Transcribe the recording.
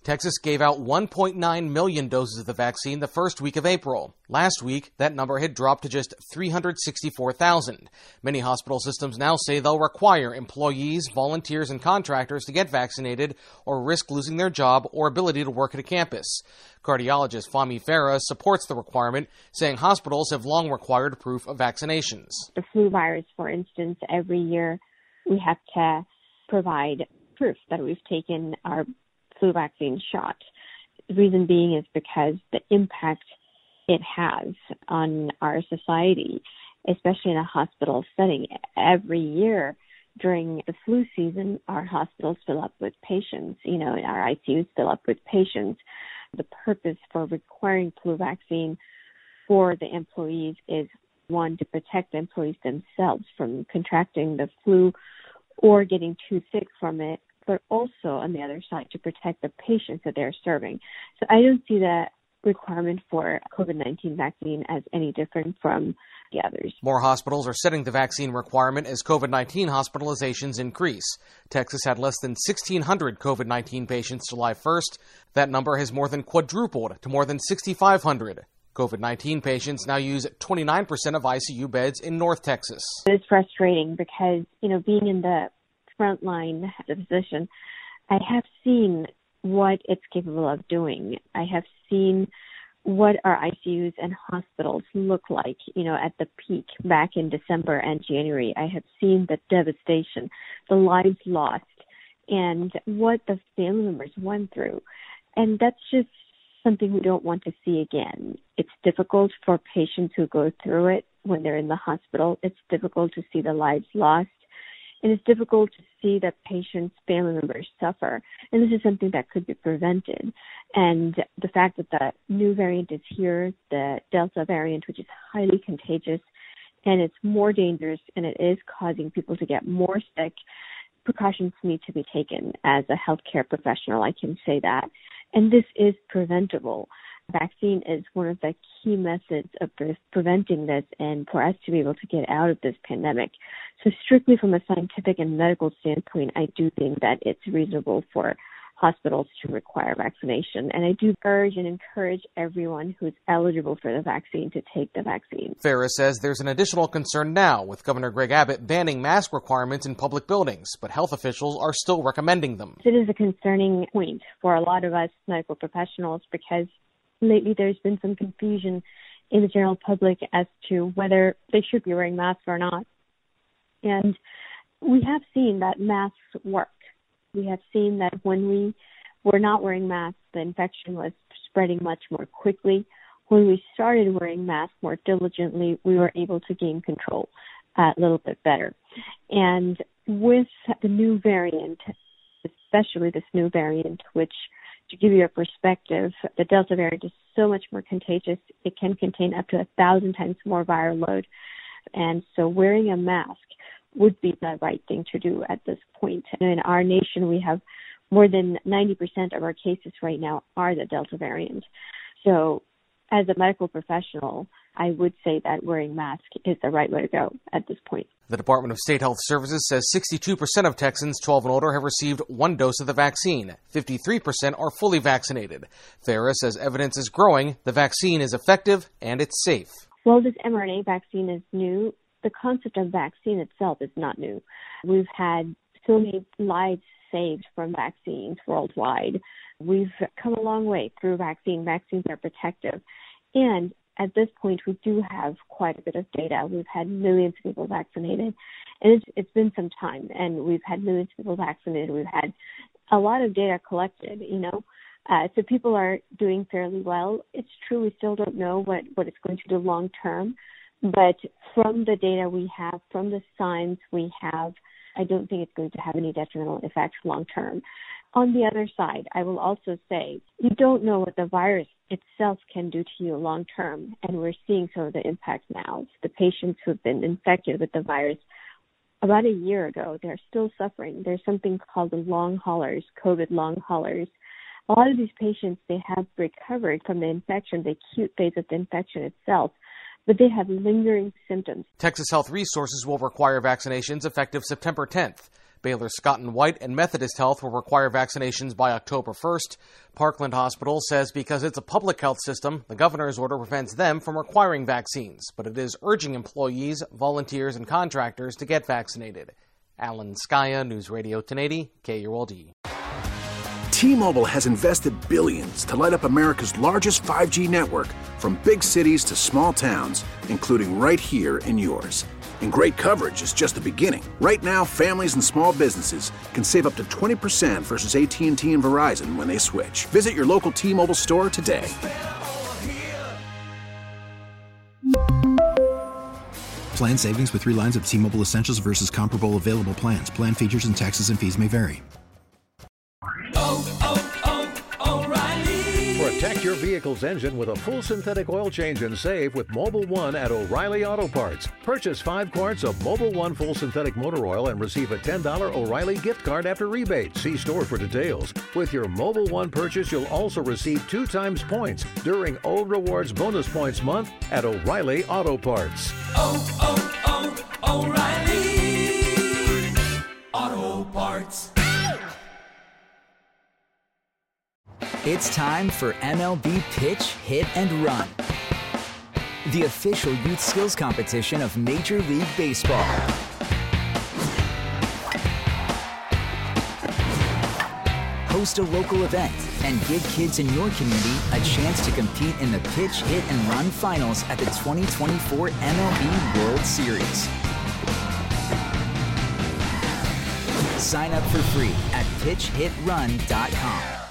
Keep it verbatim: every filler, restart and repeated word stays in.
Texas gave out one point nine million doses of the vaccine the first week of April. Last week, that number had dropped to just three hundred sixty-four thousand. Many hospital systems now say they'll require employees, volunteers, and contractors to get vaccinated or risk losing their job or ability to work at a campus. Cardiologist Fahmi Farah supports the requirement, saying hospitals have long required proof of vaccinations. The flu virus, for instance, every year we have to provide proof that we've taken our flu vaccine shot. The reason being is because the impact it has on our society, especially in a hospital setting. Every year during the flu season, our hospitals fill up with patients, you know, and our I C Us fill up with patients. The purpose for requiring flu vaccine for the employees is, one, to protect the employees themselves from contracting the flu or getting too sick from it, but also on the other side to protect the patients that they're serving. So I don't see the requirement for COVID nineteen vaccine as any different from the others. More hospitals are setting the vaccine requirement as COVID nineteen hospitalizations increase. Texas had less than sixteen hundred COVID nineteen patients July first. That number has more than quadrupled to more than sixty-five hundred. COVID nineteen patients now use twenty-nine percent of I C U beds in North Texas. It's frustrating because, you know, being in the front line as a physician, I have seen what it's capable of doing. I have seen what our I C Us and hospitals look like, you know, at the peak back in December and January. I have seen the devastation, the lives lost, and what the family members went through. And that's just something we don't want to see again. It's difficult for patients who go through it when they're in the hospital. It's difficult to see the lives lost. And it's difficult to see that patients' family members suffer. And this is something that could be prevented. And the fact that the new variant is here, the Delta variant, which is highly contagious, and it's more dangerous, and it is causing people to get more sick, precautions need to be taken. As a healthcare professional, I can say that. And this is preventable. Vaccine is one of the key methods of pre- preventing this and for us to be able to get out of this pandemic. So strictly from a scientific and medical standpoint, I do think that it's reasonable for hospitals to require vaccination. And I do urge and encourage everyone who's eligible for the vaccine to take the vaccine. Farah says there's an additional concern now with Governor Greg Abbott banning mask requirements in public buildings, but health officials are still recommending them. It is a concerning point for a lot of us medical professionals because lately there's been some confusion in the general public as to whether they should be wearing masks or not. And we have seen that masks work. We have seen that when we were not wearing masks, the infection was spreading much more quickly. When we started wearing masks more diligently, we were able to gain control a little bit better. And with the new variant, especially this new variant, which, to give you a perspective, the Delta variant is so much more contagious. It can contain up to a thousand times more viral load. And so wearing a mask would be the right thing to do at this point. And in our nation, we have more than ninety percent of our cases right now are the Delta variant. So as a medical professional, I would say that wearing masks is the right way to go at this point. The Department of State Health Services says sixty-two percent of Texans twelve and older have received one dose of the vaccine. fifty-three percent are fully vaccinated. Farah says evidence is growing, the vaccine is effective, and it's safe. Well, this mRNA vaccine is new. The concept of vaccine itself is not new. We've had so many lives saved from vaccines worldwide. We've come a long way through vaccine. Vaccines are protective. And at this point, we do have quite a bit of data. We've had millions of people vaccinated. And it's, it's been some time, and we've had millions of people vaccinated. We've had a lot of data collected, you know. Uh, so people are doing fairly well. It's true, we still don't know what, what it's going to do long term. But from the data we have, from the signs we have, I don't think it's going to have any detrimental effects long term. On the other side, I will also say, you don't know what the virus itself can do to you long term, and we're seeing some of the impacts now. The patients who've been infected with the virus about a year ago, they're still suffering. There's something called the long haulers, COVID long haulers. A lot of these patients, they have recovered from the infection, the acute phase of the infection itself, but they have lingering symptoms. Texas Health Resources will require vaccinations effective September tenth. Baylor Scott and White and Methodist Health will require vaccinations by October first. Parkland Hospital says because it's a public health system, the governor's order prevents them from requiring vaccines, but it is urging employees, volunteers, and contractors to get vaccinated. Alan Skaya, News Radio ten eighty, K U L D. T-Mobile has invested billions to light up America's largest five G network, from big cities to small towns, including right here in yours. And great coverage is just the beginning. Right now, families and small businesses can save up to twenty percent versus A T and T and Verizon when they switch. Visit your local T-Mobile store today. Plan savings with three lines of T-Mobile Essentials versus comparable available plans. Plan features and taxes and fees may vary. Oh, oh, oh, O'Reilly. Protect your vehicle's engine with a full synthetic oil change and save with Mobil one at O'Reilly Auto Parts. Purchase five quarts of Mobil one full synthetic motor oil and receive a ten dollars O'Reilly gift card after rebate. See store for details. With your Mobil one purchase, you'll also receive two times points during O Rewards Bonus Points Month at O'Reilly Auto Parts. Oh, oh, oh, O'Reilly Auto Parts. It's time for M L B Pitch, Hit, and Run, the official youth skills competition of Major League Baseball. Host a local event and give kids in your community a chance to compete in the Pitch, Hit, and Run finals at the twenty twenty-four M L B World Series. Sign up for free at pitch hit run dot com.